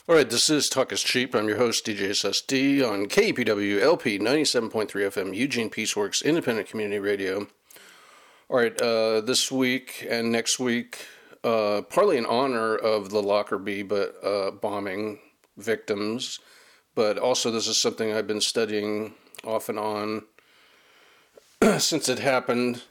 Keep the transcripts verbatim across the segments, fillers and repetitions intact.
All right, this is Talk is Cheap. I'm your host, D J S S D, on K P W L P ninety-seven point three F M, Eugene Peaceworks, Independent Community Radio. All right, uh, this week and next week, uh, partly in honor of the Lockerbie but, uh, bombing victims, but also this is something I've been studying off and on since it happened.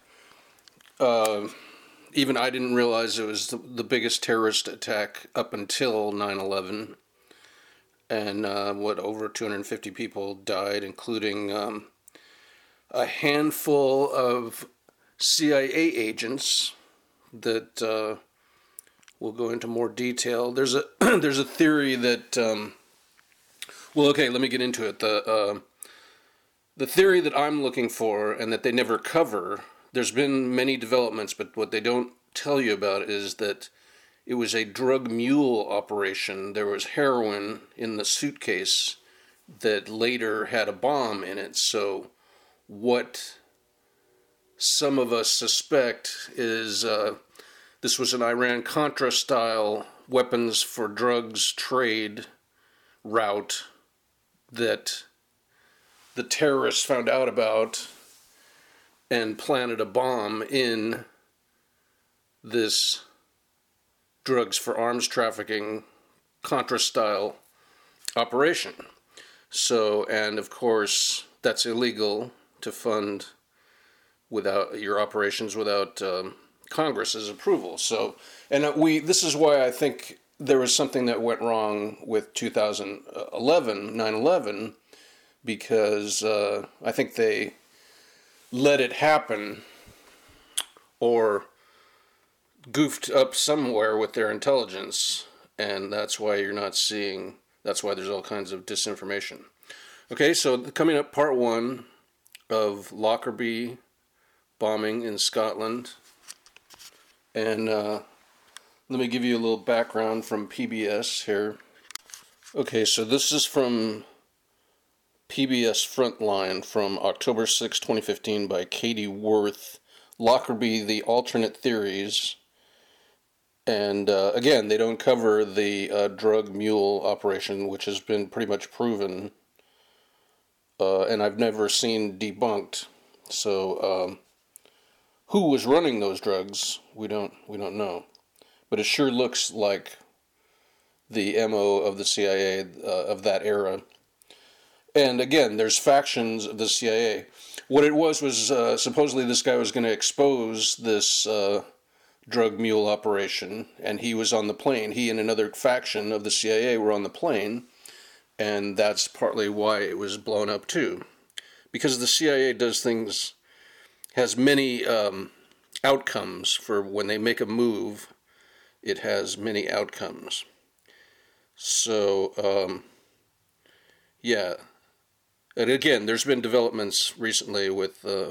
Uh, even I didn't realize it was the, the biggest terrorist attack up until nine eleven. And uh, what, over two hundred fifty people died, including um, a handful of C I A agents that uh, we'll go into more detail. There's a there's a theory that, um, well, okay, let me get into it. The uh, the theory that I'm looking for and that they never cover, there's been many developments, but what they don't tell you about is that it was a drug mule operation. There was heroin in the suitcase that later had a bomb in it. So what some of us suspect is uh, this was an Iran-Contra style weapons for drugs trade route that the terrorists found out about and planted a bomb in this drugs for arms trafficking Contra-style operation. So, and of course, that's illegal to fund without your operations without um, Congress's approval. So, and we, this is why I think there was something that went wrong with two thousand eleven, nine eleven, because uh, I think they let it happen or goofed up somewhere with their intelligence, and that's why you're not seeing, that's why there's all kinds of disinformation. Okay, so coming up, part one of Lockerbie bombing in Scotland, and uh, let me give you a little background from P B S here. Okay, so this is from P B S Frontline from October sixth, twenty fifteen by Katie Worth, Lockerbie, The Alternate Theories. And uh, again, they don't cover the uh, drug mule operation, which has been pretty much proven, uh, and I've never seen debunked. So, um, who was running those drugs? We don't we don't know, but it sure looks like the M O of the C I A uh, of that era. And again, there's factions of the C I A. What it was was uh, supposedly this guy was going to expose this Uh, drug mule operation, and he was on the plane. He and another faction of the C I A were on the plane, and that's partly why it was blown up too. Because the C I A does things, has many um, outcomes for when they make a move, it has many outcomes. So, um, yeah. And again, there's been developments recently with uh,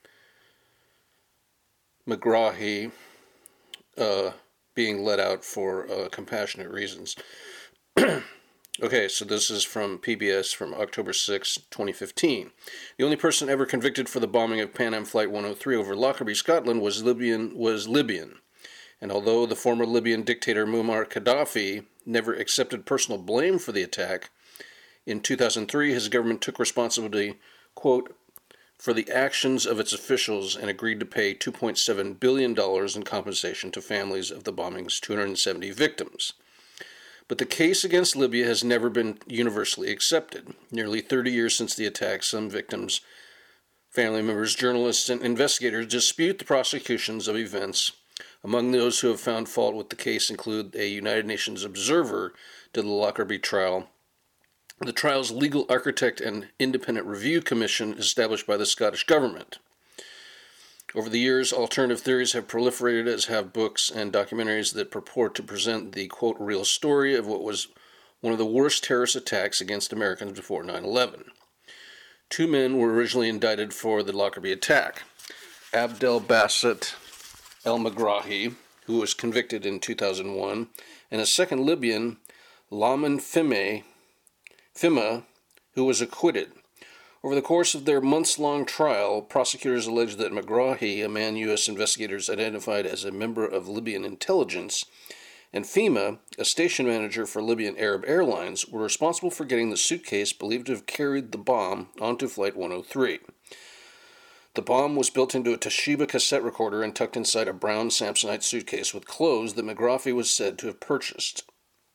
McGrahy, Uh, being let out for uh, compassionate reasons. Okay, so this is from P B S from October sixth, twenty fifteen. The only person ever convicted for the bombing of Pan Am Flight one oh three over Lockerbie, Scotland, was Libyan. Was Libyan, and although the former Libyan dictator Muammar Gaddafi never accepted personal blame for the attack, in two thousand three his government took responsibility, quote, for the actions of its officials and agreed to pay two point seven billion dollars in compensation to families of the bombing's two hundred seventy victims. But the case against Libya has never been universally accepted. Nearly thirty years since the attack, some victims, family members, journalists, and investigators dispute the prosecutions of events. Among those who have found fault with the case include a United Nations observer to the Lockerbie trial, the trial's legal architect and independent review commission established by the Scottish government. Over the years, alternative theories have proliferated, as have books and documentaries that purport to present the, quote, real story of what was one of the worst terrorist attacks against Americans before nine eleven. Two men were originally indicted for the Lockerbie attack. Abdel Basset El-Megrahi, who was convicted in two thousand one, and a second Libyan, Lamin Fime, Fima, who was acquitted. Over the course of their months-long trial, prosecutors alleged that Megrahi, a man U S investigators identified as a member of Libyan intelligence, and FEMA, a station manager for Libyan Arab Airlines, were responsible for getting the suitcase believed to have carried the bomb onto Flight one oh three. The bomb was built into a Toshiba cassette recorder and tucked inside a brown Samsonite suitcase with clothes that McGrahy was said to have purchased.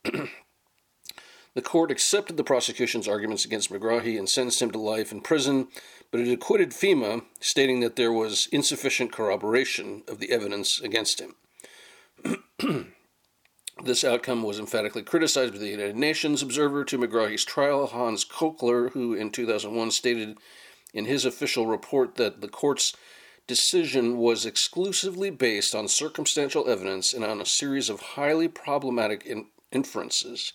The court accepted the prosecution's arguments against McGrahy and sentenced him to life in prison, but it acquitted FEMA, stating that there was insufficient corroboration of the evidence against him. This outcome was emphatically criticized by the United Nations observer to McGrahy's trial, Hans Kochler, who in two thousand one stated in his official report that the court's decision was exclusively based on circumstantial evidence and on a series of highly problematic in- inferences,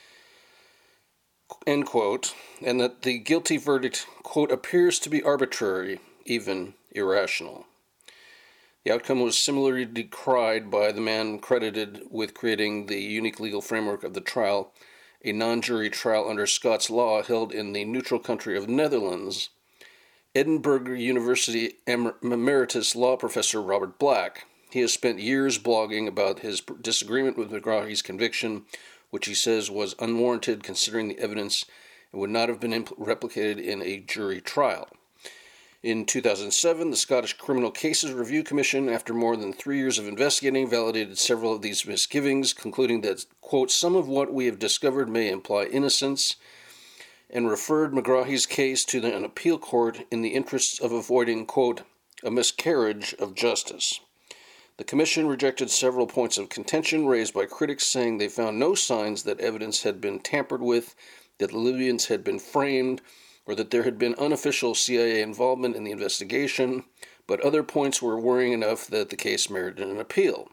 end quote, and that the guilty verdict, quote, appears to be arbitrary, even irrational. The outcome was similarly decried by the man credited with creating the unique legal framework of the trial, a non-jury trial under Scots law held in the neutral country of the Netherlands. Edinburgh University emeritus law professor Robert Black. He has spent years blogging about his disagreement with McGrahy's conviction, which he says was unwarranted considering the evidence and would not have been impl- replicated in a jury trial. In two thousand seven, the Scottish Criminal Cases Review Commission, after more than three years of investigating, validated several of these misgivings, concluding that, quote, some of what we have discovered may imply innocence, and referred McGrahy's case to an appeal court in the interests of avoiding, quote, a miscarriage of justice. The commission rejected several points of contention raised by critics, saying they found no signs that evidence had been tampered with, that the Libyans had been framed, or that there had been unofficial C I A involvement in the investigation, but other points were worrying enough that the case merited an appeal.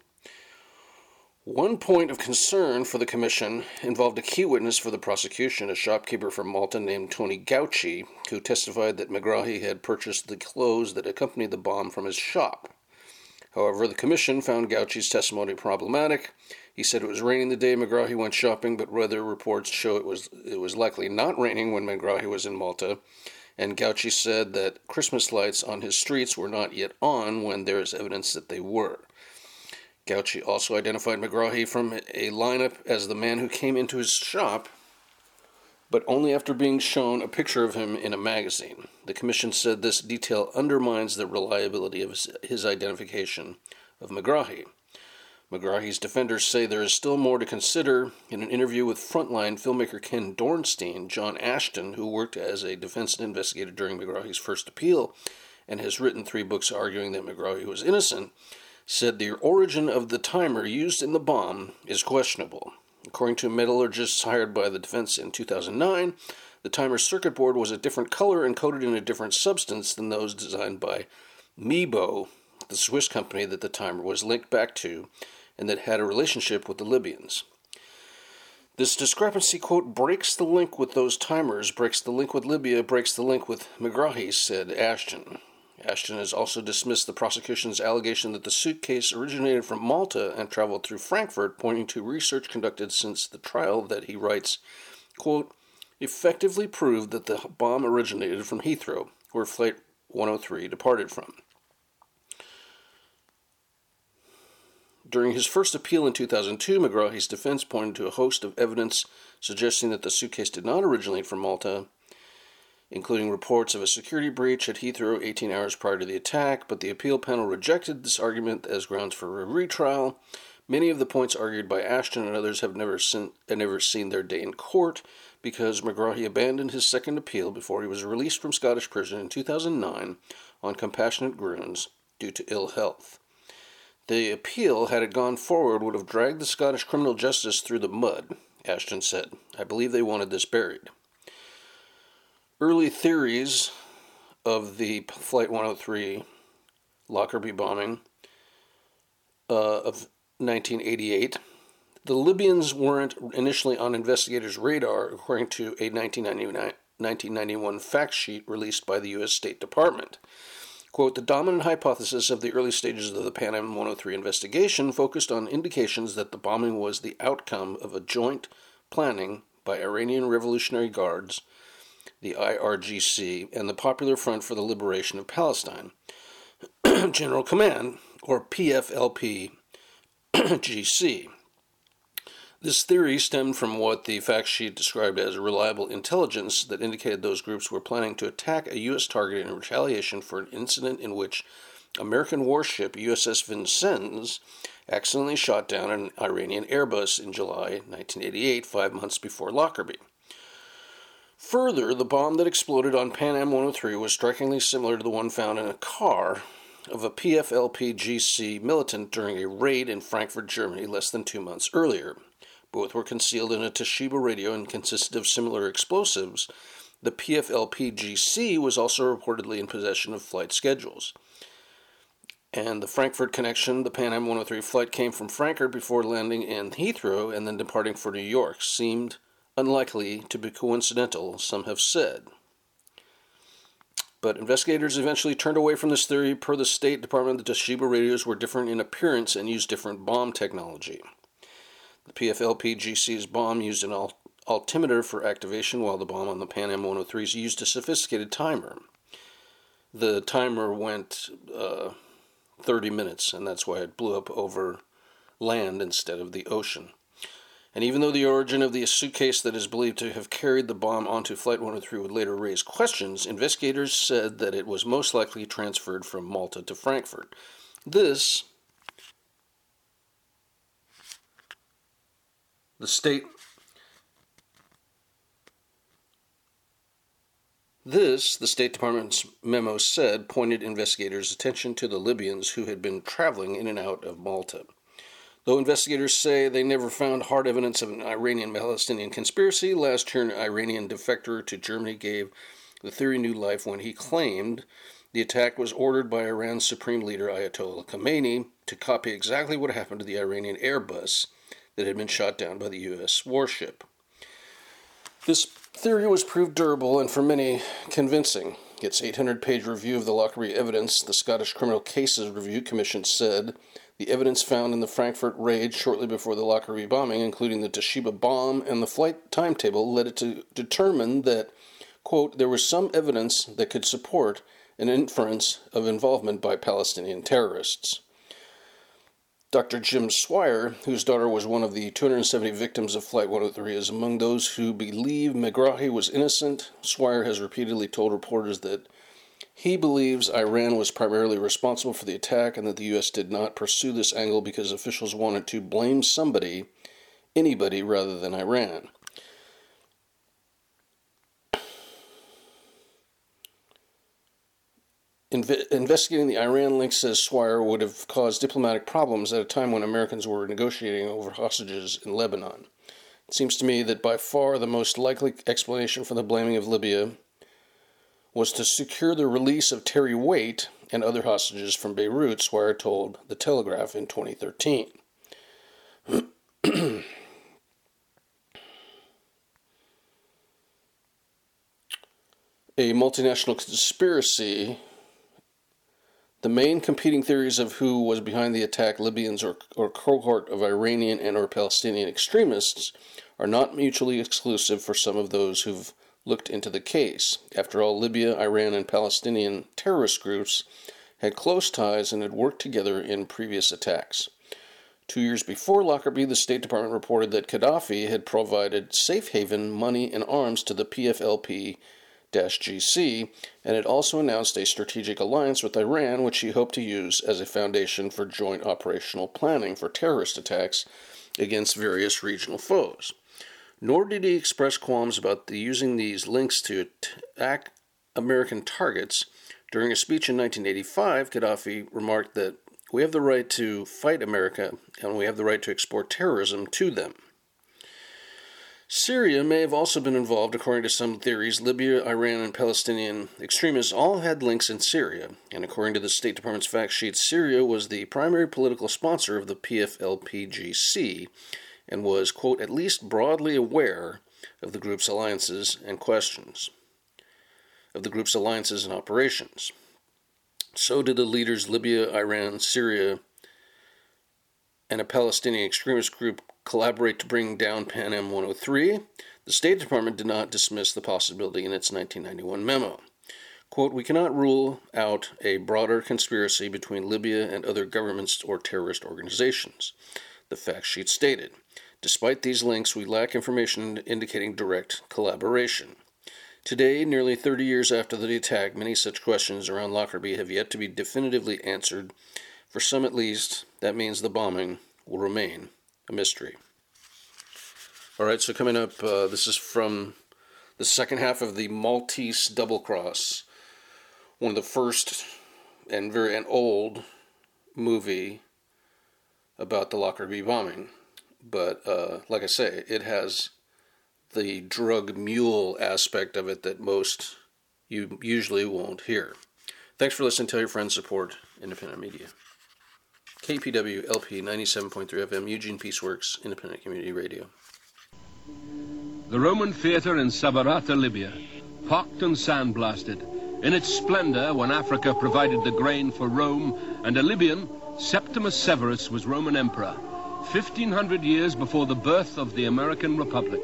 One point of concern for the commission involved a key witness for the prosecution, a shopkeeper from Malta named Tony Gauci, who testified that McGrahy had purchased the clothes that accompanied the bomb from his shop. However, the commission found Gauci's testimony problematic. He said it was raining the day McGrahy went shopping, but weather reports show it was it was likely not raining when McGrahy was in Malta, and Gauci said that Christmas lights on his streets were not yet on when there is evidence that they were. Gauci also identified McGrahy from a lineup as the man who came into his shop, but only after being shown a picture of him in a magazine. The commission said this detail undermines the reliability of his, his identification of McGrahy. McGrahy's defenders say there is still more to consider. In an interview with Frontline filmmaker Ken Dornstein, John Ashton, who worked as a defense investigator during McGrahy's first appeal and has written three books arguing that McGrahy was innocent, said the origin of the timer used in the bomb is questionable. According to metallurgists hired by the defense in two thousand nine, the timer's circuit board was a different color and coated in a different substance than those designed by Mebo, the Swiss company that the timer was linked back to, and that had a relationship with the Libyans. This discrepancy, quote, breaks the link with those timers, breaks the link with Libya, breaks the link with McGrahy, said Ashton. Ashton has also dismissed the prosecution's allegation that the suitcase originated from Malta and traveled through Frankfurt, pointing to research conducted since the trial that he writes, quote, effectively proved that the bomb originated from Heathrow, where Flight one oh three departed from. During his first appeal in two thousand two, McGrahy's defense pointed to a host of evidence suggesting that the suitcase did not originate from Malta, including reports of a security breach at Heathrow eighteen hours prior to the attack, but the appeal panel rejected this argument as grounds for a retrial. Many of the points argued by Ashton and others have never seen, never seen their day in court because McGrahy abandoned his second appeal before he was released from Scottish prison in two thousand nine on compassionate grounds due to ill health. The appeal, had it gone forward, would have dragged the Scottish criminal justice through the mud, Ashton said. I believe they wanted this buried. Early theories of the Flight one oh three Lockerbie bombing uh, of nineteen eighty-eight. The Libyans weren't initially on investigators' radar, according to a nineteen ninety-one fact sheet released by the U S State Department. Quote, the dominant hypothesis of the early stages of the Pan Am one oh three investigation focused on indications that the bombing was the outcome of a joint planning by Iranian Revolutionary Guards, the I R G C, and the Popular Front for the Liberation of Palestine, General Command, or P F L P G C. This theory stemmed from what the fact sheet described as reliable intelligence that indicated those groups were planning to attack a U S target in retaliation for an incident in which American warship U S S Vincennes accidentally shot down an Iranian Airbus in July nineteen eighty-eight, five months before Lockerbie. Further, the bomb that exploded on Pan Am one oh three was strikingly similar to the one found in a car of a P F L P G C militant during a raid in Frankfurt, Germany, less than two months earlier. Both were concealed in a Toshiba radio and consisted of similar explosives. The P F L P G C was also reportedly in possession of flight schedules. And the Frankfurt connection, the Pan Am one oh three flight came from Frankfurt before landing in Heathrow and then departing for New York. Seemed unlikely to be coincidental, some have said. But investigators eventually turned away from this theory. Per the State Department, the Toshiba radios were different in appearance and used different bomb technology. The P F L P G C's bomb used an al- altimeter for activation, while the bomb on the Pan Am one oh threes used a sophisticated timer. The timer went uh, thirty minutes, and that's why it blew up over land instead of the ocean. And even though the origin of the suitcase that is believed to have carried the bomb onto Flight one oh three would later raise questions, investigators said that it was most likely transferred from Malta to Frankfurt. This, the state, this, the State Department's memo said, pointed investigators' attention to the Libyans who had been traveling in and out of Malta. Though investigators say they never found hard evidence of an Iranian-Palestinian conspiracy, last year an Iranian defector to Germany gave the theory new life when he claimed the attack was ordered by Iran's supreme leader Ayatollah Khamenei to copy exactly what happened to the Iranian Airbus that had been shot down by the U S warship. This theory was proved durable and for many convincing. Its eight hundred page review of the Lockerbie evidence, the Scottish Criminal Cases Review Commission said, the evidence found in the Frankfurt raid shortly before the Lockerbie bombing, including the Toshiba bomb and the flight timetable, led it to determine that, quote, there was some evidence that could support an inference of involvement by Palestinian terrorists. Doctor Jim Swire, whose daughter was one of the two hundred seventy victims of Flight one oh three, is among those who believe Megrahi was innocent. Swire has repeatedly told reporters that he believes Iran was primarily responsible for the attack and that the U S did not pursue this angle because officials wanted to blame somebody, anybody, rather than Iran. Inve- investigating the Iran link, says Swire, would have caused diplomatic problems at a time when Americans were negotiating over hostages in Lebanon. It seems to me that by far the most likely explanation for the blaming of Libya was to secure the release of Terry Waite and other hostages from Beirut, Swire told The Telegraph in twenty thirteen. A multinational conspiracy. The main competing theories of who was behind the attack, Libyans or, or cohort of Iranian and or Palestinian extremists, are not mutually exclusive for some of those who've looked into the case. After all, Libya, Iran, and Palestinian terrorist groups had close ties and had worked together in previous attacks. Two years before Lockerbie, the State Department reported that Gaddafi had provided safe haven, money, and arms to the P F L P G C, and had also announced a strategic alliance with Iran, which he hoped to use as a foundation for joint operational planning for terrorist attacks against various regional foes. Nor did he express qualms about the using these links to attack American targets. During a speech in nineteen eighty-five, Gaddafi remarked that we have the right to fight America and we have the right to export terrorism to them. Syria may have also been involved, according to some theories. Libya, Iran, and Palestinian extremists all had links in Syria, and according to the State Department's fact sheet, Syria was the primary political sponsor of the P F L P G C, and was, quote, at least broadly aware of the group's alliances and questions, of the group's alliances and operations. So did the leaders Libya, Iran, Syria, and a Palestinian extremist group collaborate to bring down Pan Am one oh three. The State Department did not dismiss the possibility in its nineteen ninety-one memo. Quote, we cannot rule out a broader conspiracy between Libya and other governments or terrorist organizations, the fact sheet stated. Despite these links, we lack information indicating direct collaboration. Today, nearly thirty years after the attack, many such questions around Lockerbie have yet to be definitively answered. For some at least, that means the bombing will remain a mystery. All right, so coming up, uh, this is from the second half of the Maltese Double Cross, one of the first and very an old movie about the Lockerbie bombing. But uh, like I say, it has the drug mule aspect of it that most you usually won't hear. Thanks for listening. Tell your friends, support independent media. K P W L P ninety-seven point three F M, Eugene Peaceworks, independent community radio. The Roman theatre in Sabarata, Libya, pocked and sandblasted. In its splendor, when Africa provided the grain for Rome, and a Libyan, Septimus Severus, was Roman emperor, fifteen hundred years before the birth of the American Republic.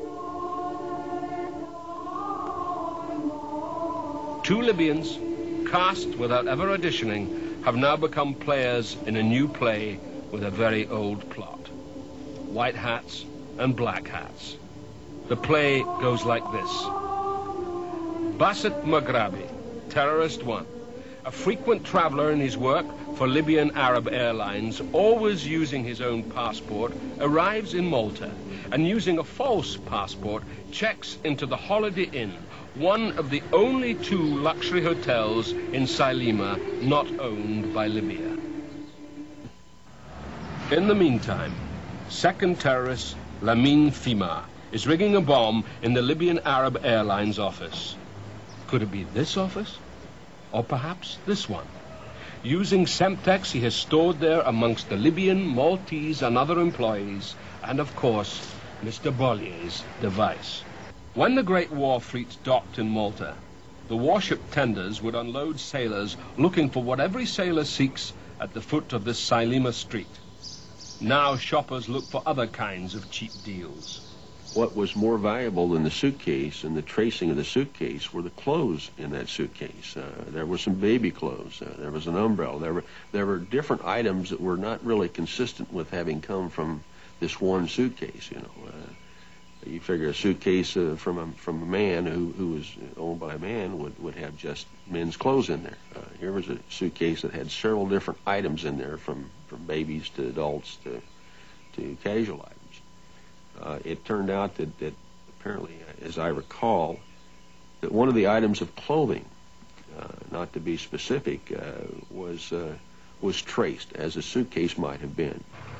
Two Libyans, cast without ever auditioning, have now become players in a new play with a very old plot. White hats and black hats. The play goes like this. Basit Maghrabi, terrorist one, a frequent traveler in his work for Libyan Arab Airlines, always using his own passport, arrives in Malta and using a false passport checks into the Holiday Inn, one of the only two luxury hotels in Sailima not owned by Libya. In the meantime, second terrorist Lamine Fima is rigging a bomb in the Libyan Arab Airlines office. Could it be this office? Or perhaps this one? Using Semtex he has stored there amongst the Libyan, Maltese and other employees, and of course, Mister Bollier's device. When the Great War fleets docked in Malta, the warship tenders would unload sailors looking for what every sailor seeks at the foot of this Sailima street. Now shoppers look for other kinds of cheap deals. What was more valuable than the suitcase and the tracing of the suitcase were the clothes in that suitcase. Uh, there were some baby clothes. Uh, there was an umbrella. There were there were different items that were not really consistent with having come from this one suitcase. You know, uh, you figure a suitcase uh, from a from a man who who was owned by a man would would have just men's clothes in there. Uh, here was a suitcase that had several different items in there, from from babies to adults to to casual items. Uh, it turned out that, that apparently, as I recall, that one of the items of clothing, uh, not to be specific, uh, was uh, was traced, as a suitcase might have been.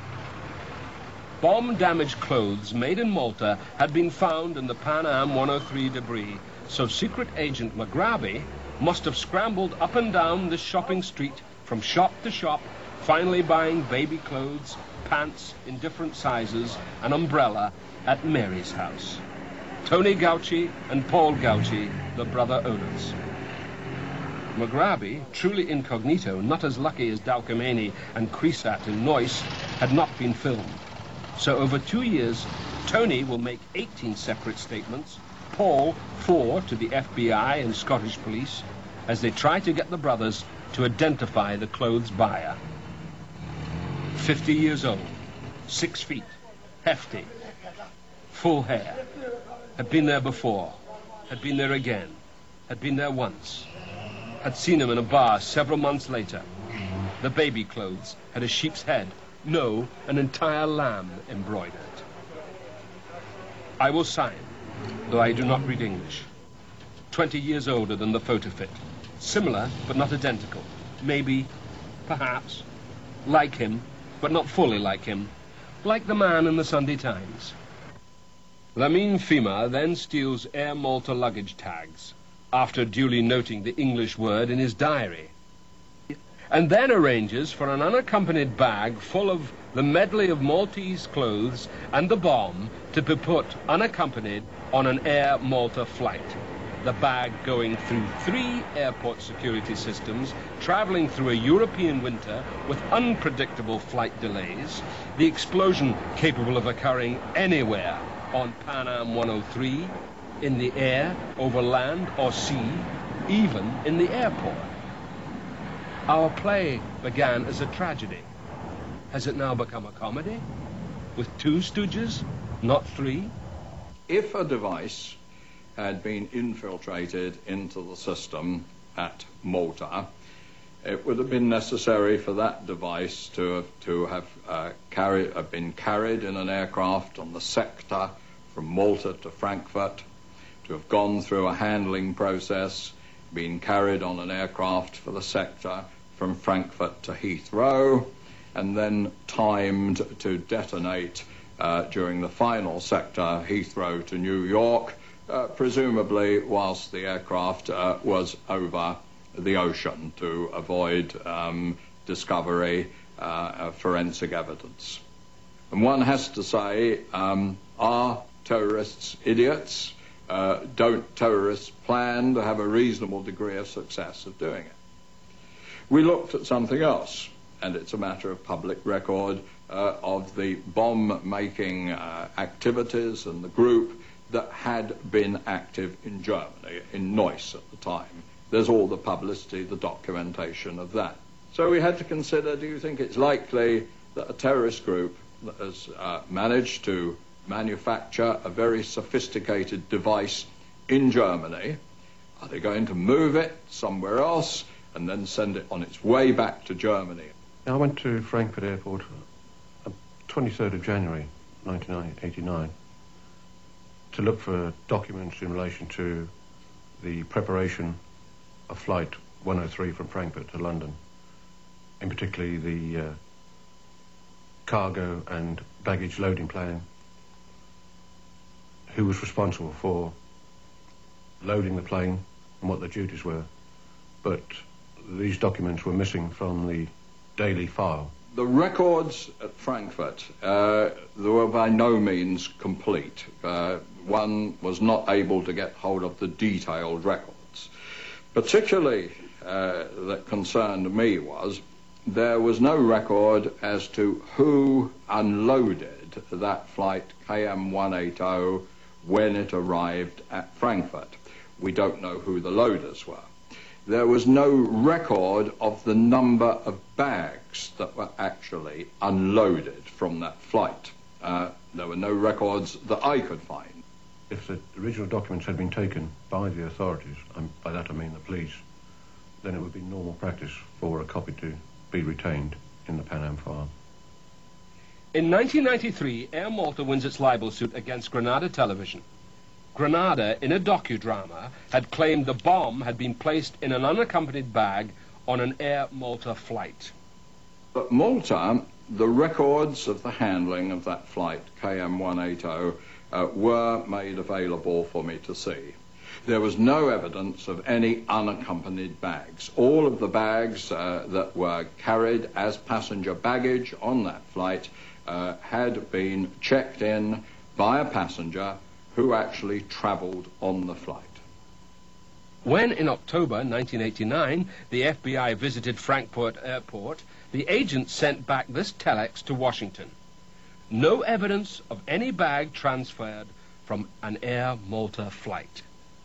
Bomb-damaged clothes made in Malta had been found in the Pan Am one oh three debris, so secret agent Maghrabi must have scrambled up and down this shopping street from shop to shop, finally buying baby clothes, pants in different sizes, an umbrella at Mary's house. Tony Gauci and Paul Gauci, the brother owners. Maghrabi, truly incognito, not as lucky as Dalkameni and Cresat in Neuss, had not been filmed. So over two years, Tony will make eighteen separate statements, Paul four to the F B I and Scottish police, as they try to get the brothers to identify the clothes buyer. Fifty years old, six feet, hefty, full hair, had been there before, had been there again, had been there once, had seen him in a bar several months later. The baby clothes had a sheep's head, no, an entire lamb embroidered. I will sign, though I do not read English. Twenty years older than the photo fit, similar but not identical, maybe, perhaps, like him, but not fully like him, like the man in the Sunday Times. Lamine Fima then steals Air Malta luggage tags, after duly noting the English word in his diary, and then arranges for an unaccompanied bag full of the medley of Maltese clothes and the bomb to be put unaccompanied on an Air Malta flight. The bag going through three airport security systems, traveling through a European winter with unpredictable flight delays, the explosion capable of occurring anywhere on Pan Am one oh three, in the air, over land or sea, even in the airport. Our play began as a tragedy. Has it now become a comedy? with two stooges, not three? If a device had been infiltrated into the system at Malta, it would have been necessary for that device to have, to have uh, carry, uh, been carried in an aircraft on the sector from Malta to Frankfurt, to have gone through a handling process, been carried on an aircraft for the sector from Frankfurt to Heathrow, and then timed to detonate uh, during the final sector, Heathrow to New York, uh, presumably whilst the aircraft uh, was over the ocean to avoid um, discovery, uh, of forensic evidence. And one has to say, um, are terrorists idiots? Uh, don't terrorists plan to have a reasonable degree of success of doing it? We looked at something else, and it's a matter of public record uh, of the bomb-making uh, activities and the group that had been active in Germany, in Neuss at the time. There's all the publicity, the documentation of that. So we had to consider, do you think it's likely that a terrorist group that has uh, managed to manufacture a very sophisticated device in Germany, are they going to move it somewhere else and then send it on its way back to Germany? I went to Frankfurt Airport on twenty-third of January nineteen eighty-nine to look for documents in relation to the preparation of Flight one oh three from Frankfurt to London, in particularly the uh, cargo and baggage loading plan, who was responsible for loading the plane and what the duties were. But these documents were missing from the daily file. The records at Frankfurt, uh, they were by no means complete. Uh, one was not able to get hold of the detailed records. Particularly uh, that concerned me was there was no record as to who unloaded that flight K M one eighty when it arrived at Frankfurt. We don't know who the loaders were. There was no record of the number of bags that were actually unloaded from that flight. Uh, there were no records that I could find. If the original documents had been taken by the authorities, and by that I mean the police, then it would be normal practice for a copy to be retained in the Pan Am file. In nineteen ninety-three, Air Malta wins its libel suit against Granada Television. Granada, in a docudrama, had claimed the bomb had been placed in an unaccompanied bag on an Air Malta flight. At Malta, the records of the handling of that flight, K M one eighty, uh, were made available for me to see. There was no evidence of any unaccompanied bags. All of the bags uh, that were carried as passenger baggage on that flight uh, had been checked in by a passenger who actually travelled on the flight. When, in October nineteen eighty-nine, the F B I visited Frankfurt Airport, the agent sent back this telex to Washington. No evidence of any bag transferred from an Air Malta flight.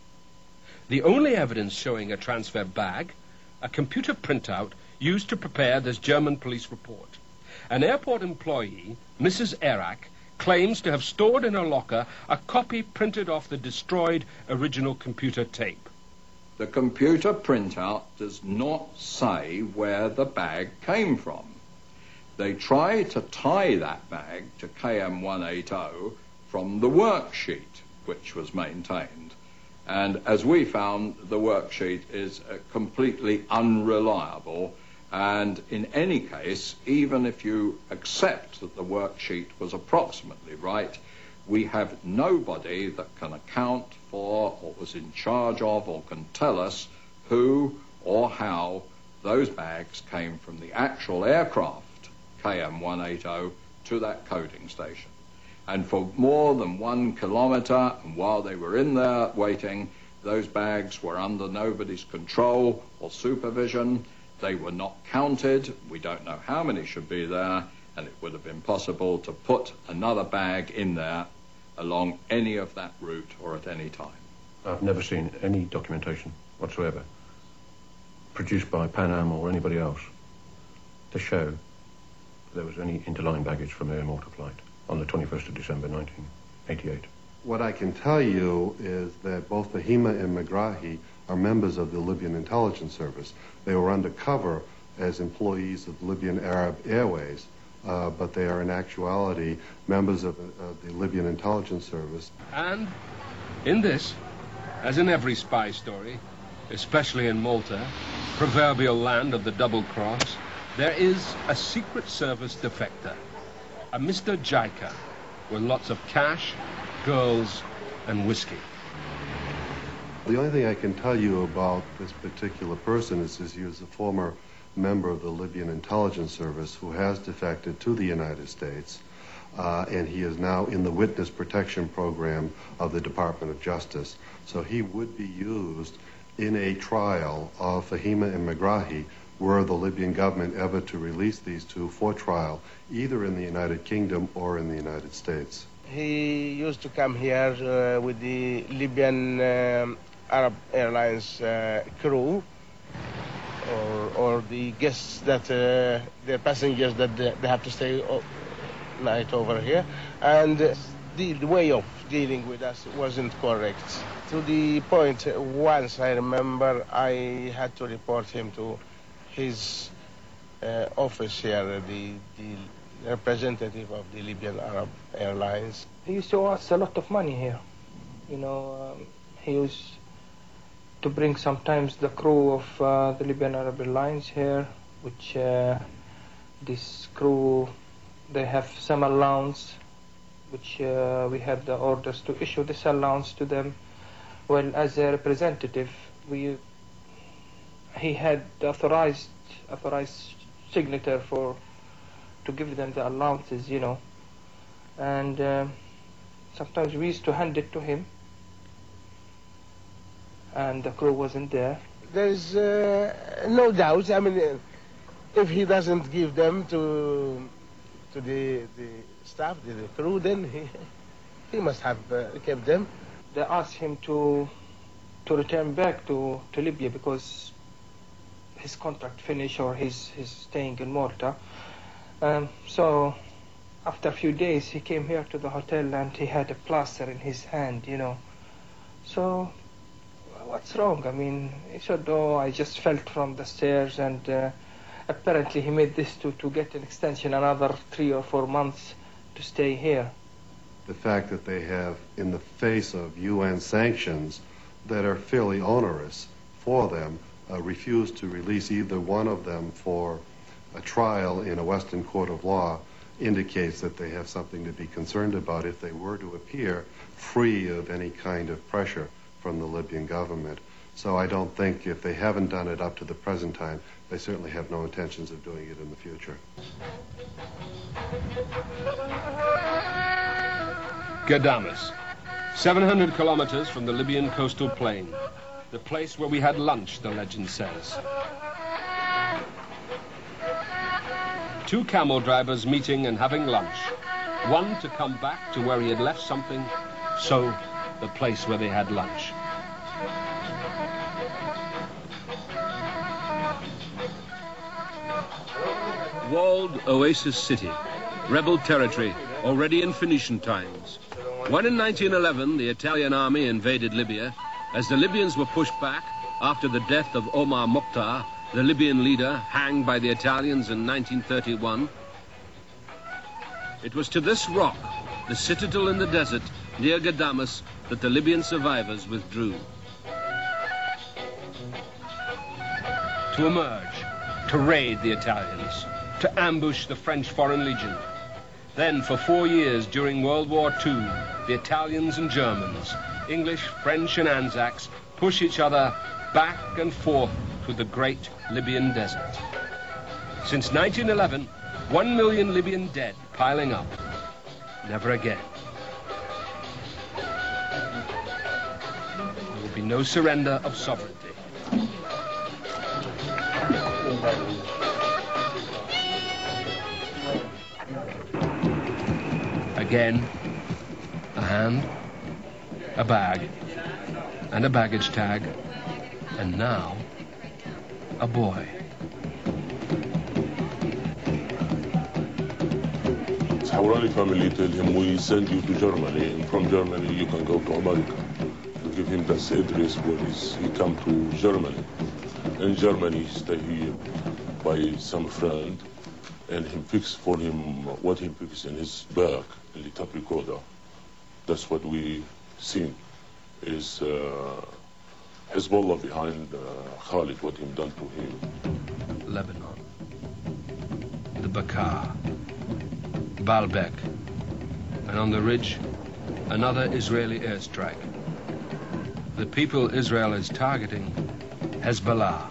The only evidence showing a transferred bag, a computer printout used to prepare this German police report. An airport employee, Missus Erack, claims to have stored in her locker a copy printed off the destroyed original computer tape. The computer printout does not say where the bag came from. They try to tie that bag to K M one eighty from the worksheet which was maintained. And as we found, the worksheet is uh, completely unreliable. And in any case, even if you accept that the worksheet was approximately right, we have nobody that can account for or was in charge of or can tell us who or how those bags came from the actual aircraft, K M one eighty, to that coding station. And for more than one kilometre, and while they were in there waiting, those bags were under nobody's control or supervision. They were not counted. We don't know how many should be there, and it would have been possible to put another bag in there along any of that route or at any time. I've never seen any documentation whatsoever produced by Pan Am or anybody else to show there was any interline baggage from Air Malta flight on the twenty-first of December nineteen eighty-eight. What I can tell you is that both Fahima and Megrahi are members of the Libyan Intelligence Service. They were undercover as employees of Libyan Arab Airways, uh, but they are in actuality members of, of the Libyan Intelligence Service. And in this, as in every spy story, especially in Malta, proverbial land of the double cross, there is a Secret Service defector, a Mister Jaika, with lots of cash, girls, and whiskey. The only thing I can tell you about this particular person is, is he was a former member of the Libyan Intelligence Service who has defected to the United States, uh, and he is now in the witness protection program of the Department of Justice. So he would be used in a trial of Fahima and Megrahi were the Libyan government ever to release these two for trial, either in the United Kingdom or in the United States. He used to come here uh, with the Libyan um, Arab Airlines uh, crew, or, or the guests that, uh, the passengers that they, they have to stay o- night over here. And uh, the, the way of dealing with us wasn't correct. To the point, uh, once I remember, I had to report him to his uh, office here, the, the representative of the Libyan Arab Airlines. He used to owe us a lot of money here. You know, um, he used to bring sometimes the crew of uh, the Libyan Arab Airlines here, which uh, this crew, they have some allowance, which uh, we had the orders to issue this allowance to them. Well, as a representative, we he had authorized authorized signature for to give them the allowances, you know, and uh, sometimes we used to hand it to him, and the crew wasn't there. There's uh, no doubt. I mean, uh, if he doesn't give them to to the the staff, the, the crew, then he he must have uh, kept them. They asked him to to return back to, to Libya because his contract finished or he's, he's staying in Malta. Um, so after a few days he came here to the hotel and he had a plaster in his hand, you know. So what's wrong? I mean, he said, oh, I just fell from the stairs, and uh, apparently he made this to, to get an extension another three or four months to stay here. The fact that they have, in the face of U N sanctions that are fairly onerous for them, uh, refused to release either one of them for a trial in a Western court of law indicates that they have something to be concerned about if they were to appear free of any kind of pressure from the Libyan government. So I don't think, if they haven't done it up to the present time, they certainly have no intentions of doing it in the future. Ghadames, seven hundred kilometers from the Libyan coastal plain, the place where we had lunch, the legend says. Two camel drivers meeting and having lunch, one to come back to where he had left something, so the place where they had lunch. Walled Oasis City, rebel territory, already in Phoenician times. When in nineteen eleven the Italian army invaded Libya, as the Libyans were pushed back after the death of Omar Mokhtar, the Libyan leader, hanged by the Italians in nineteen thirty-one, it was to this rock, the citadel in the desert near Ghadames, that the Libyan survivors withdrew. To emerge, to raid the Italians, to ambush the French Foreign Legion. Then, for four years during World War Two, the Italians and Germans, English, French and Anzacs, push each other back and forth through the great Libyan desert. Since nineteen eleven, one million Libyan dead piling up. Never again. There will be no surrender of sovereignty. Again, a hand, a bag, and a baggage tag, and now, a boy. Hawrani family tell him, we send you to Germany, and from Germany you can go to America. We give him that address where he's, he come to Germany. In Germany, he stay here by some friend, and he fix for him what he fix in his back, in the tape recorder. That's what we seen, is uh, Hezbollah behind uh, Khalid, what he done to him. Lebanon, the Bekaa, Baalbek, and on the ridge, another Israeli airstrike. The people Israel is targeting, Hezbollah.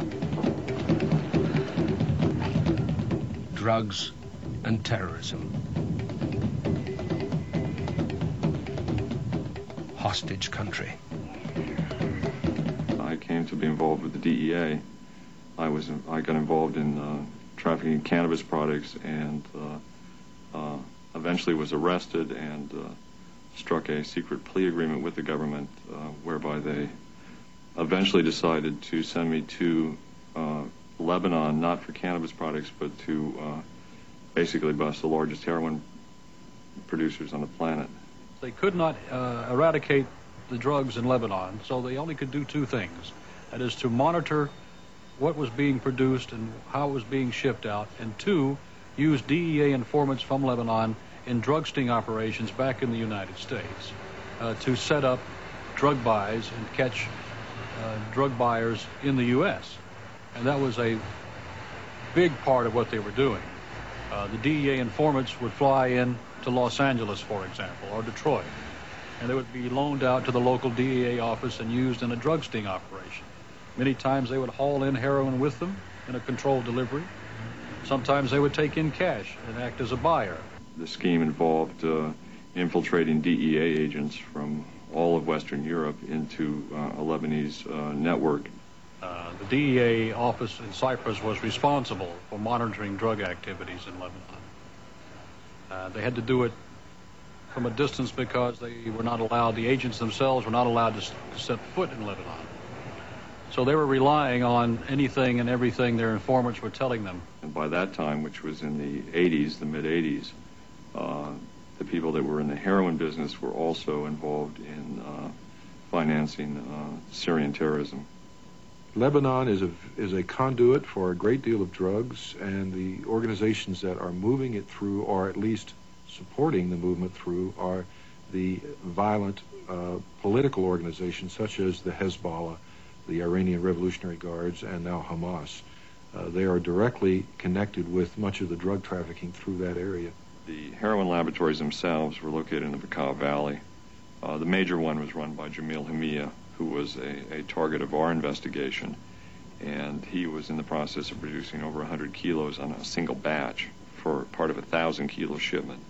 Drugs and terrorism. Hostage country. I came to be involved with the D E A. I was I got involved in uh, trafficking cannabis products, and uh, uh, eventually was arrested and uh, struck a secret plea agreement with the government, uh, whereby they eventually decided to send me to uh, Lebanon, not for cannabis products, but to uh, basically bust the largest heroin producers on the planet. They could not uh, eradicate the drugs in Lebanon, so they only could do two things. That is to monitor what was being produced and how it was being shipped out, and two, use D E A informants from Lebanon in drug sting operations back in the United States uh, to set up drug buys and catch uh, drug buyers in the U S And that was a big part of what they were doing. Uh, the D E A informants would fly in to Los Angeles, for example, or Detroit, and they would be loaned out to the local D E A office and used in a drug sting operation. Many times they would haul in heroin with them in a controlled delivery. Sometimes they would take in cash and act as a buyer. The scheme involved uh, infiltrating D E A agents from all of Western Europe into uh, a Lebanese uh, network. Uh, the D E A office in Cyprus was responsible for monitoring drug activities in Lebanon. Uh, they had to do it from a distance because they were not allowed, the agents themselves were not allowed to, to set foot in Lebanon. So they were relying on anything and everything their informants were telling them. And by that time, which was in the eighties, the mid-eighties, uh, the people that were in the heroin business were also involved in uh, financing uh, Syrian terrorism. Lebanon is a, is a conduit for a great deal of drugs, and the organizations that are moving it through, or at least supporting the movement through, are the violent uh, political organizations such as the Hezbollah, the Iranian Revolutionary Guards, and now Hamas. Uh, they are directly connected with much of the drug trafficking through that area. The heroin laboratories themselves were located in the Bekaa Valley. Uh, the major one was run by Jamil Hamia, who was a, a target of our investigation, and he was in the process of producing over one hundred kilos on a single batch for part of a one thousand kilo shipment.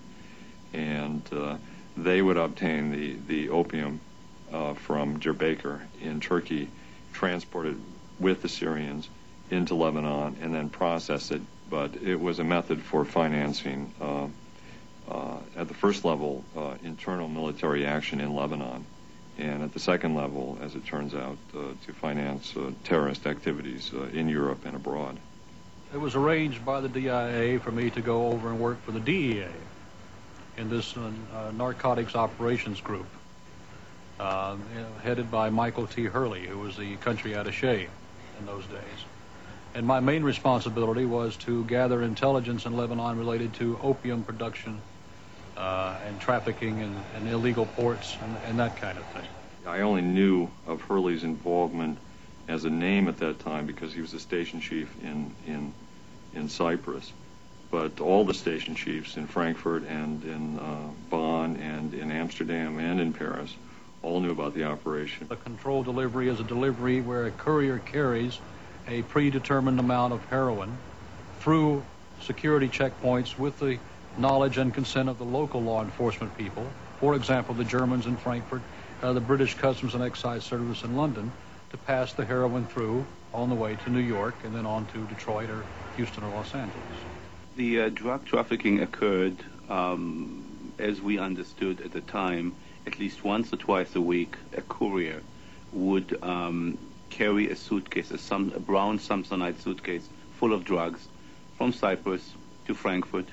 And uh, they would obtain the, the opium uh, from Diyarbakir in Turkey, transport it with the Syrians into Lebanon, and then process it. But it was a method for financing, uh, uh, at the first level, uh, internal military action in Lebanon, and at the second level, as it turns out, uh, to finance uh, terrorist activities uh, in Europe and abroad. It was arranged by the D I A for me to go over and work for the D E A in this uh, uh, narcotics operations group, uh, headed by Michael T. Hurley, who was the country attaché in those days. And my main responsibility was to gather intelligence in Lebanon related to opium production uh, and trafficking and, and illegal ports and, and that kind of thing. I only knew of Hurley's involvement as a name at that time because he was the station chief in, in, in Cyprus. But all the station chiefs in Frankfurt and in uh, Bonn and in Amsterdam and in Paris all knew about the operation. A controlled delivery is a delivery where a courier carries a predetermined amount of heroin through security checkpoints with the knowledge and consent of the local law enforcement people. For example, the Germans in Frankfurt, uh, the British Customs and Excise Service in London, to pass the heroin through on the way to New York and then on to Detroit or Houston or Los Angeles. The uh, drug trafficking occurred, um, as we understood at the time, at least once or twice a week. A courier would um, carry a suitcase, a, some, a brown Samsonite suitcase full of drugs from Cyprus to Frankfurt,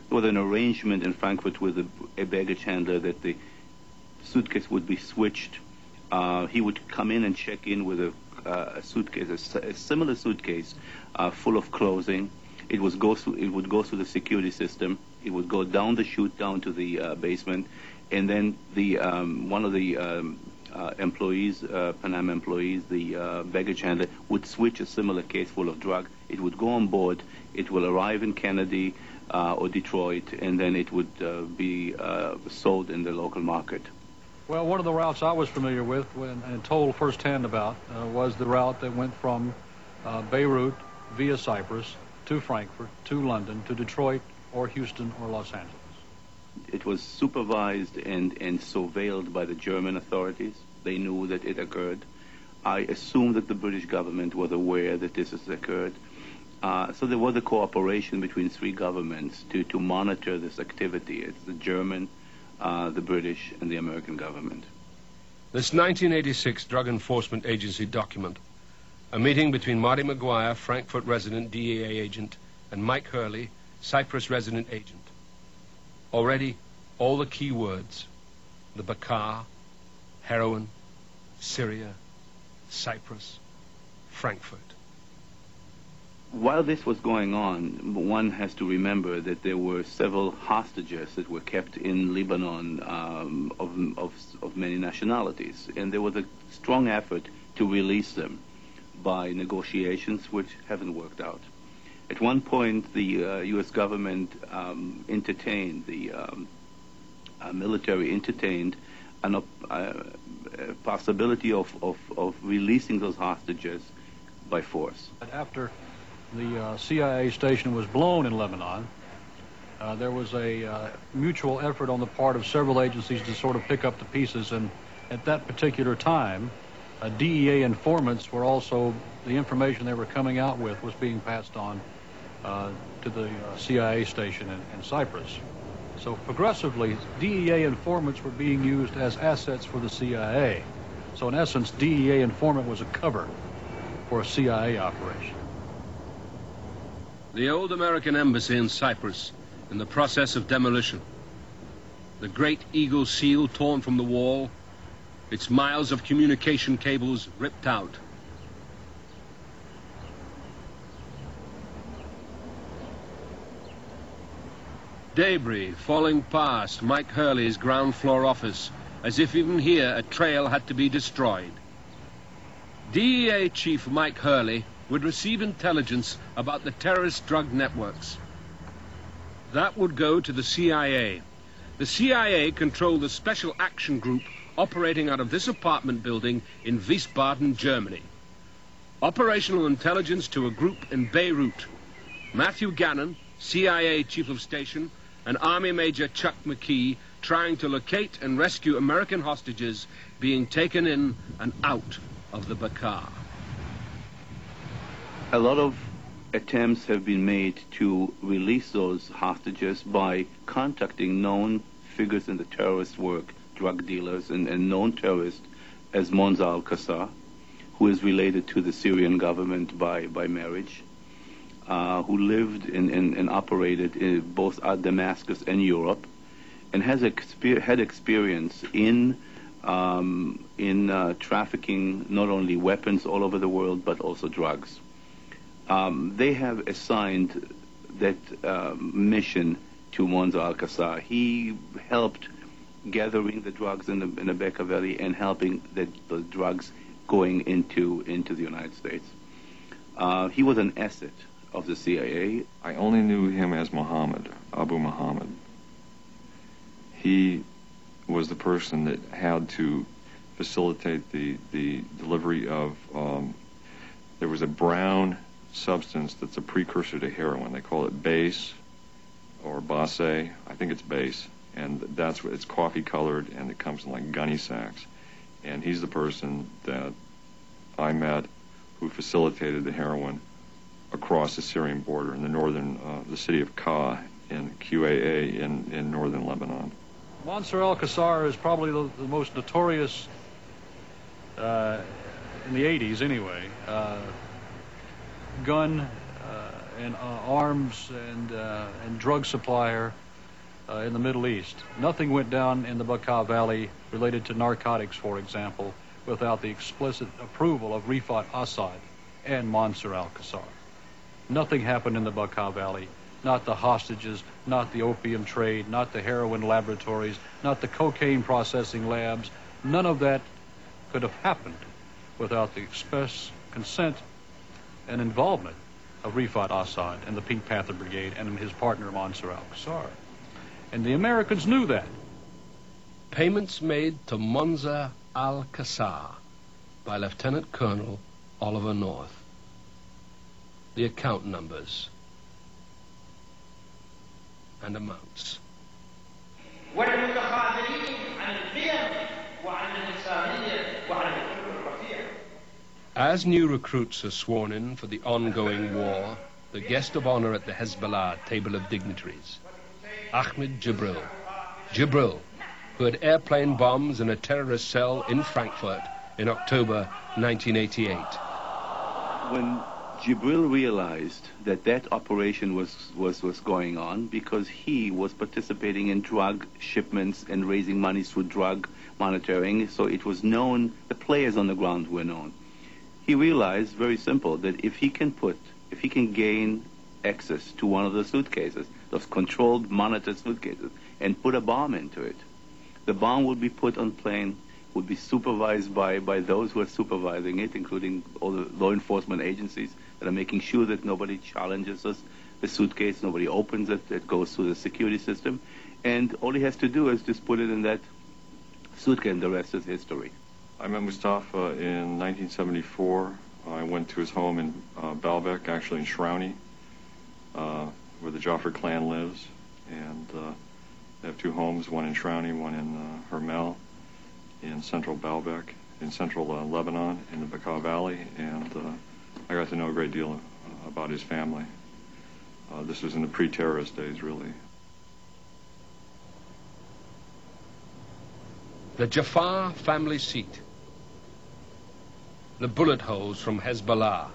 there was an arrangement in Frankfurt with a, a baggage handler that the suitcase would be switched. Uh, he would come in and check in with a, uh, a suitcase, a, a similar suitcase, uh, full of clothing. It was go through, it would go through the security system. It would go down the chute down to the uh, basement, and then the um, one of the um, uh, employees, uh, Pan Am employees, the uh, baggage handler, would switch a similar case full of drug. It would go on board. It will arrive in Kennedy uh, or Detroit, and then it would uh, be uh, sold in the local market. Well, one of the routes I was familiar with when, and told firsthand about uh, was the route that went from uh, Beirut via Cyprus to Frankfurt, to London, to Detroit, or Houston, or Los Angeles. It was supervised and, and surveilled by the German authorities. They knew that it occurred. I assume that the British government was aware that this has occurred. Uh, so there was a cooperation between three governments to, to monitor this activity. It's the German, uh, the British, and the American government. This nineteen eighty-six Drug Enforcement Agency document, a meeting between Marty McGuire, Frankfurt resident D E A agent, and Mike Hurley, Cyprus resident agent. Already, all the key words, the Bakar, heroin, Syria, Cyprus, Frankfurt. While this was going on, one has to remember that there were several hostages that were kept in Lebanon um, of, of, of many nationalities, and there was a strong effort to release them by negotiations which haven't worked out. At one point, the uh, U S government um, entertained, the um, uh, military entertained an, uh, a possibility of, of, of releasing those hostages by force. After the uh, C I A station was blown in Lebanon, uh, there was a uh, mutual effort on the part of several agencies to sort of pick up the pieces, and at that particular time, uh, D E A informants were also, the information they were coming out with was being passed on uh, to the uh, C I A station in, in Cyprus. So progressively, D E A informants were being used as assets for the C I A. So in essence, D E A informant was a cover for a C I A operation. The old American embassy in Cyprus in the process of demolition. The great eagle seal torn from the wall, its miles of communication cables ripped out. Debris falling past Mike Hurley's ground floor office, as if even here a trail had to be destroyed. D E A Chief Mike Hurley would receive intelligence about the terrorist drug networks. That would go to the C I A. The C I A controlled the Special Action Group operating out of this apartment building in Wiesbaden, Germany. Operational intelligence to a group in Beirut. Matthew Gannon, C I A Chief of Station, and Army Major Chuck McKee trying to locate and rescue American hostages being taken in and out of the Bakar. A lot of attempts have been made to release those hostages by contacting known figures in the terrorist work, drug dealers, and, and known terrorists as Monza al-Qassar, who is related to the Syrian government by, by marriage, uh, who lived in, in, and operated in both at Damascus and Europe, and has exper- had experience in um, in uh, trafficking not only weapons all over the world, but also drugs. Um, they have assigned that um, mission to Monza al-Qassar. He helped gathering the drugs in the, in the Bekaa Valley and helping the, the drugs going into, into the United States. Uh, he was an asset of the C I A. I only knew him as Muhammad, Abu Muhammad. He was the person that had to facilitate the, the delivery of, um, there was a brown substance that's a precursor to heroin. They call it base or base. I think it's base. And that's what it's coffee colored, and it comes in like gunny sacks. And he's the person that I met who facilitated the heroin across the Syrian border in the northern, uh, the city of Ka in Q A A in, in northern Lebanon. Monza al-Qassar is probably the, the most notorious, uh, in the eighties anyway, uh, gun uh, an uh, arms and, uh, and drug supplier uh, in the Middle East. Nothing went down in the Bekaa Valley related to narcotics, for example, without the explicit approval of Rifat Assad and Mansour al-Qassar. Nothing happened in the Bekaa Valley. Not the hostages, not the opium trade, not the heroin laboratories, not the cocaine processing labs. None of that could have happened without the express consent and involvement of Rifat Assad and the Pink Panther Brigade and his partner Mansour al-Qassar. And the Americans knew that. Payments made to Mansour al-Qassar by Lieutenant Colonel Oliver North. The account numbers and amounts. As new recruits are sworn in for the ongoing war, the guest of honor at the Hezbollah table of dignitaries, Ahmed Jibril. Jibril, who had airplane bombs in a terrorist cell in Frankfurt in October nineteen eighty-eight. When Jibril realized that that operation was, was, was going on because he was participating in drug shipments and raising money through drug monitoring, so it was known, the players on the ground were known. He realized, very simple, that if he can put, if he can gain access to one of the suitcases, those controlled, monitored suitcases, and put a bomb into it, the bomb would be put on plane, would be supervised by, by those who are supervising it, including all the law enforcement agencies that are making sure that nobody challenges us, the suitcase, nobody opens it, it goes through the security system, and all he has to do is just put it in that suitcase, and the rest is history. I met Mustafa in nineteen seventy-four. I went to his home in uh, Baalbek, actually in Shrouni, uh, where the Jaffer clan lives, and uh, they have two homes, one in Shrouni, one in uh, Hermel, in central Baalbek, in central uh, Lebanon, in the Bekaa Valley, and uh, I got to know a great deal uh, about his family. Uh, this was in the pre-terrorist days, really. The Jafar family seat. The bullet holes from Hezbollah.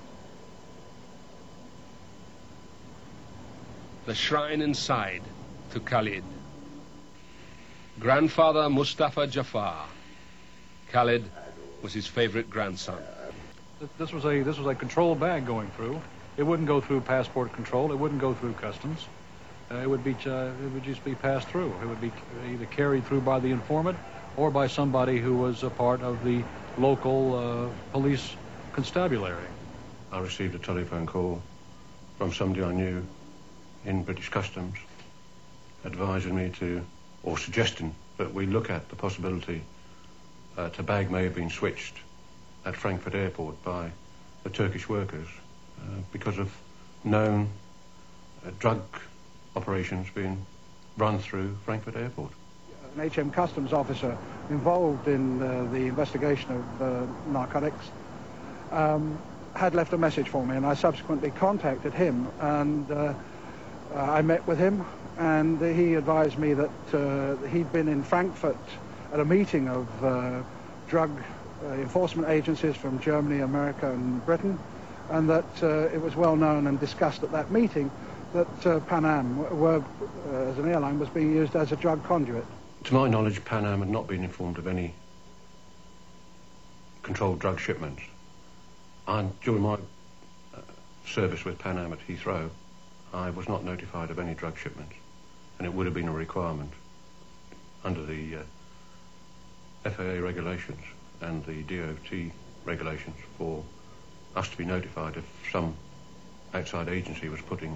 The shrine inside to Khalid. Grandfather Mustafa Jafar. Khalid was his favorite grandson. This was a this was a control bag going through. It wouldn't go through passport control. It wouldn't go through customs. Uh, it would be uh, it would just be passed through. It would be either carried through by the informant or by somebody who was a part of the local uh, police constabulary. I received a telephone call from somebody I knew in British Customs advising me to, or suggesting that we look at the possibility that a bag may have been switched at Frankfurt Airport by the Turkish workers uh, because of known uh, drug operations being run through Frankfurt Airport. An H M Customs officer involved in uh, the investigation of uh, narcotics um, had left a message for me, and I subsequently contacted him, and uh, uh, I met with him, and he advised me that uh, he'd been in Frankfurt at a meeting of uh, drug uh, enforcement agencies from Germany, America, and Britain, and that uh, it was well known and discussed at that meeting that uh, Pan Am, were, uh, as an airline, was being used as a drug conduit. To my knowledge, Pan Am had not been informed of any controlled drug shipments. And during my uh, service with Pan Am at Heathrow, I was not notified of any drug shipments, and it would have been a requirement under the uh, F A A regulations and the D O T regulations for us to be notified if some outside agency was putting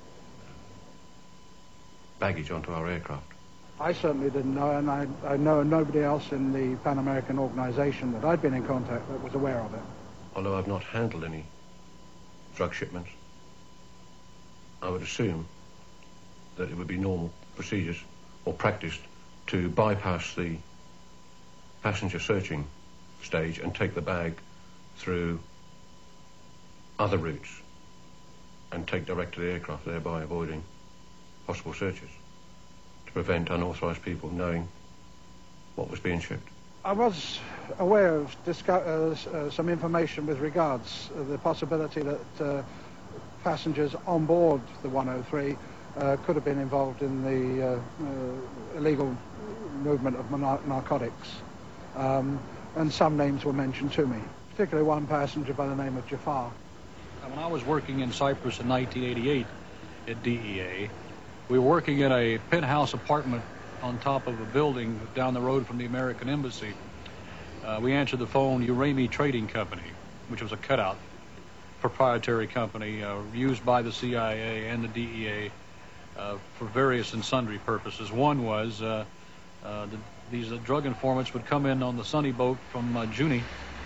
baggage onto our aircraft. I certainly didn't know, and I, I know nobody else in the Pan American organization that I'd been in contact with was aware of it. Although I've not handled any drug shipments, I would assume that it would be normal procedures or practice to bypass the passenger searching stage and take the bag through other routes and take direct to the aircraft, thereby avoiding possible searches, to prevent unauthorized people knowing what was being shipped. I was aware of discuss, uh, uh, some information with regards uh, the possibility that uh, passengers on board the one oh three uh, could have been involved in the uh, uh, illegal movement of nar- narcotics. Um, and some names were mentioned to me, particularly one passenger by the name of Jafar. When I was working in Cyprus in nineteen eighty-eight at D E A, we were working in a penthouse apartment on top of a building down the road from the American Embassy. Uh, we answered the phone, Urami Trading Company, which was a cutout proprietary company uh, used by the C I A and the D E A uh, for various and sundry purposes. One was uh, uh, the, these uh, drug informants would come in on the sunny boat from uh, Juni.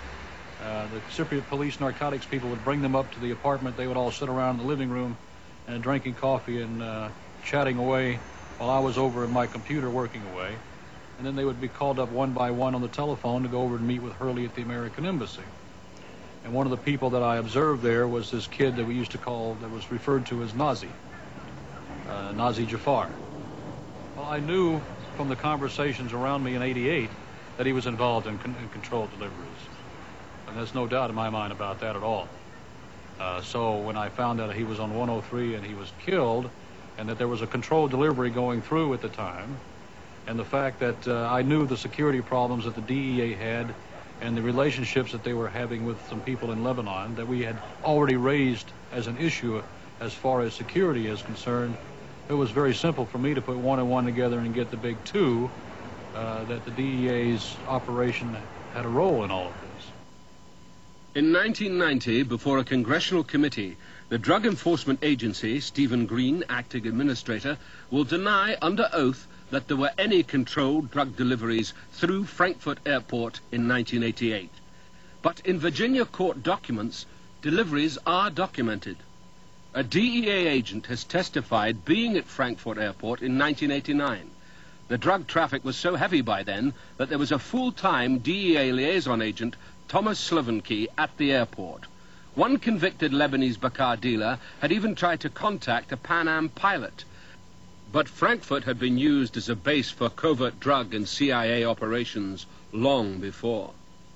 Uh, the Cypriot police narcotics people would bring them up to the apartment. They would all sit around in the living room and drinking coffee and uh, chatting away while I was over at my computer working away. And then they would be called up one by one on the telephone to go over and meet with Hurley at the American Embassy. And one of the people that I observed there was this kid that we used to call, that was referred to as Nazi, uh, Nazi Jafar. Well, I knew from the conversations around me in eighty-eight that he was involved in, con- in controlled deliveries. And there's no doubt in my mind about that at all. Uh, so when I found out he was on one oh three and he was killed, and that there was a controlled delivery going through at the time, and the fact that uh, I knew the security problems that the D E A had and the relationships that they were having with some people in Lebanon that we had already raised as an issue as far as security is concerned, it was very simple for me to put one and one together and get the big two, uh, that the D E A's operation had a role in all of this. In nineteen ninety, before a congressional committee, the Drug Enforcement Agency, Stephen Green, acting administrator, will deny under oath that there were any controlled drug deliveries through Frankfurt Airport in nineteen eighty-eight. But in Virginia court documents, deliveries are documented. A D E A agent has testified being at Frankfurt Airport in nineteen eighty-nine. The drug traffic was so heavy by then that there was a full-time D E A liaison agent, Thomas Slovenky, at the airport. One convicted Lebanese Bakar dealer had even tried to contact a Pan Am pilot. But Frankfurt had been used as a base for covert drug and C I A operations long before.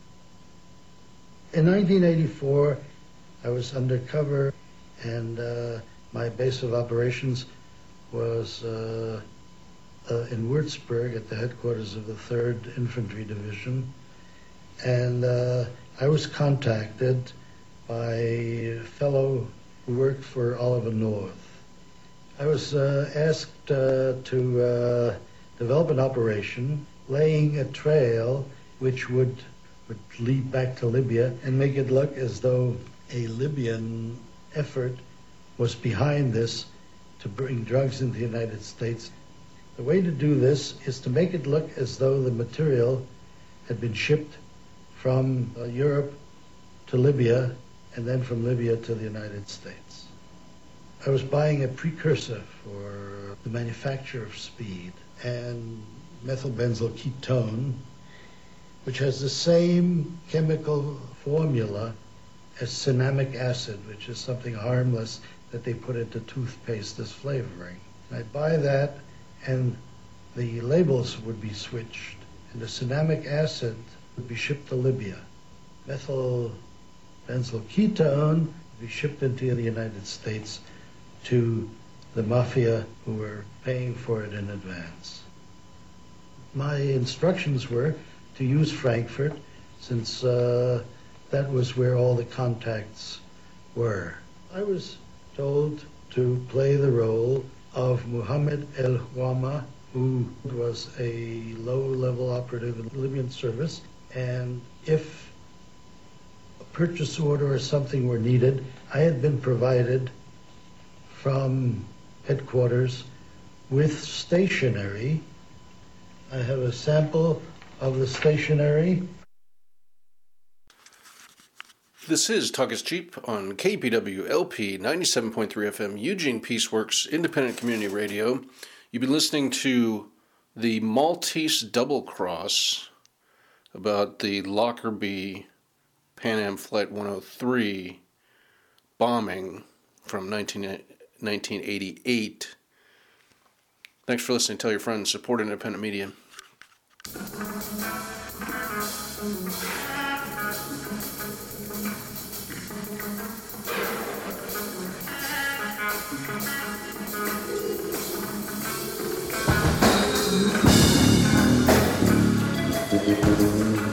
In nineteen eighty-four, I was undercover, and uh, my base of operations was uh, uh, in Würzburg at the headquarters of the third Infantry Division. And uh, I was contacted by a fellow who worked for Oliver North. I was uh, asked uh, to uh, develop an operation laying a trail which would, would lead back to Libya and make it look as though a Libyan effort was behind this to bring drugs into the United States. The way to do this is to make it look as though the material had been shipped from uh, Europe to Libya and then from Libya to the United States. I was buying a precursor for the manufacture of speed and methylbenzyl ketone, which has the same chemical formula as cinnamic acid, which is something harmless that they put into toothpaste as flavoring. And I'd buy that, and the labels would be switched, and the cinnamic acid would be shipped to Libya. Methylbenzyl ketone would be shipped into the United States to the mafia who were paying for it in advance. My instructions were to use Frankfurt, since uh, that was where all the contacts were. I was told to play the role of Muhammad El-Huama, who was a low-level operative in the Libyan service, and if a purchase order or something were needed, I had been provided from headquarters with stationery. I have a sample of the stationery. This is Talk is Cheap on K P W L P ninety-seven point three F M, Eugene Peaceworks Independent Community Radio. You've been listening to the Maltese Double Cross about the Lockerbie Pan Am Flight one oh three bombing from nineteen eighty-eight. Thanks for listening. Tell your friends. Support independent media. Thank you.